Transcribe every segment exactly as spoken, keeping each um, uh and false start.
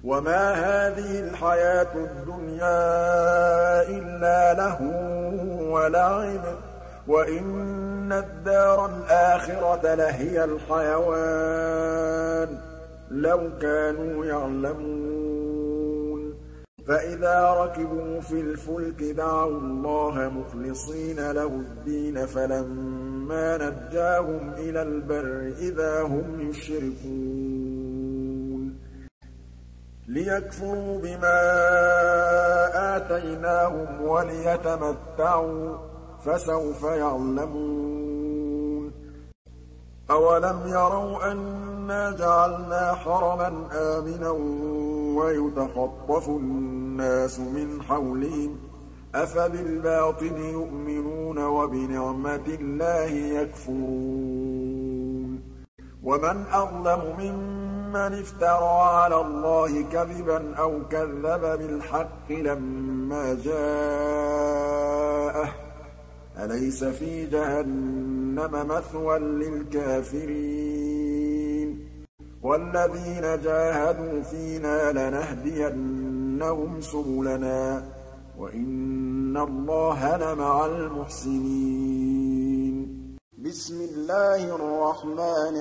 وَمَا هَٰذِهِ الْحَيَاةُ الدُّنْيَا إِلَّا لَهْوٌ وَلَعِبٌ ۚ وَإِنَّ الدَّارَ الْآخِرَةَ لَهِيَ الْحَيَوَانُ ۚ لَوْ كَانُوا يَعْلَمُونَ فَإِذَا رَكِبُوا فِي الْفُلْكِ دَعَوُا اللَّهَ مُخْلِصِينَ لَهُ الدِّينَ فَلَمَّا نَجَّاهُمْ إِلَى الْبَرِّ إِذَا هُمْ يُشْرِكُونَ لِيَكْفُرُوا بِمَا آتَيْنَاهُمْ وَلِيَتَمَتَّعُوا ۖ فَسَوْفَ يَعْلَمُونَ أَوَلَمْ يَرَوْا أَنَّا جَعَلْنَا حَرَمًا آمِنًا وَيُتَخَطَّفُ النَّاسُ مِنْ حَوْلِهِمْ ۚ أَفَبِالْبَاطِلِ يُؤْمِنُونَ وَبِنِعْمَةِ اللَّهِ يَكْفُرُونَ وَمَنْ أَظْلَمُ مِمَّنِ افْتَرَىٰ عَلَى اللَّهِ كَذِبًا أَوْ كَذَّبَ بِالْحَقِّ لَمَّا جَاءَهُ ۚ أَلَيْسَ فِي جَهَنَّمَ مَثْوًى لِّلْكَافِرِينَ وَالَّذِينَ جَاهَدُوا فِينَا لَنَهْدِيَنَّهُمْ سُبُلَنَا ۚ وَإِنَّ اللَّهَ لَمَعَ الْمُحْسِنِينَ بسم الله الرحمن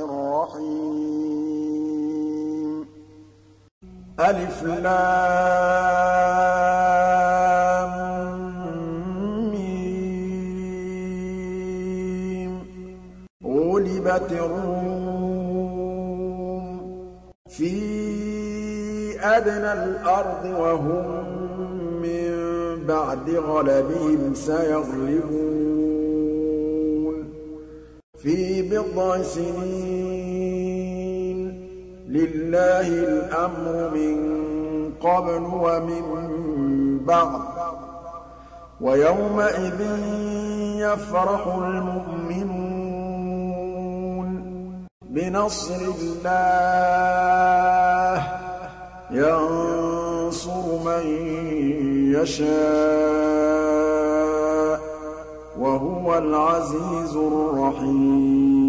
الرحيم ألف لام ميم غلبت الروم في أدنى الأرض وهم من بعد غلبهم سيغلبون في بضع سنين لله الأمر من قبل ومن بعد ويومئذ يفرح المؤمنون بنصر الله ينصر من يشاء وهو العزيز الرحيم